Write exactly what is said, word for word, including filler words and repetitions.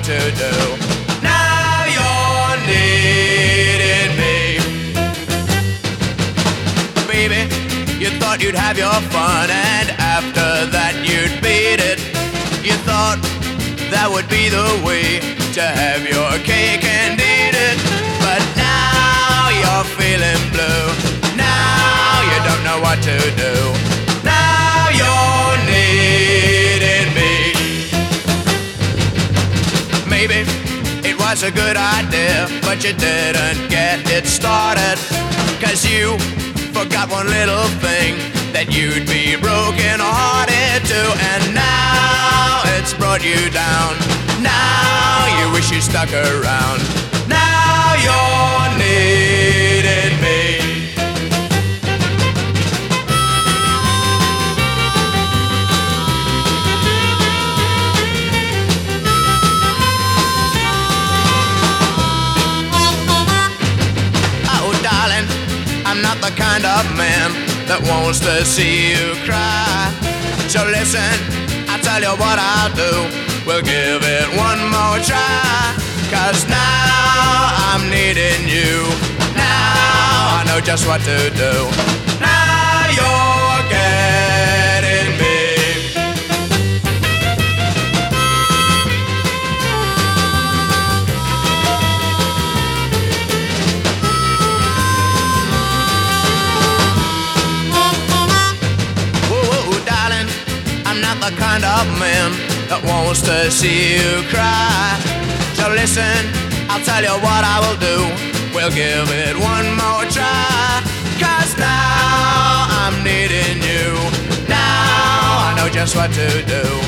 to do. Now you're needing me. Baby, you thought you'd have your fun, and after that you'd beat it. You thought that would be the way to have your cake and eat it. But now you're feeling blue. Now you don't know what to do. Now you're needing me. Maybe it was a good idea, but you didn't get it started. Cause you forgot one little thing, that you'd be broken hearted too. And now it's brought you down. Now you wish you stuck around. Now you're needing me. Oh darling, I'm not the kind of man that wants to see you cry. So listen, I'll tell you what I'll do. We'll give it one more try. Cause now I'm needing you. Now I know just what to do. Now you're getting me. I'm not the kind of man that wants to see you cry. So listen, I'll tell you what I will do. We'll give it one more try. Cause now I'm needing you. Now I know just what to do.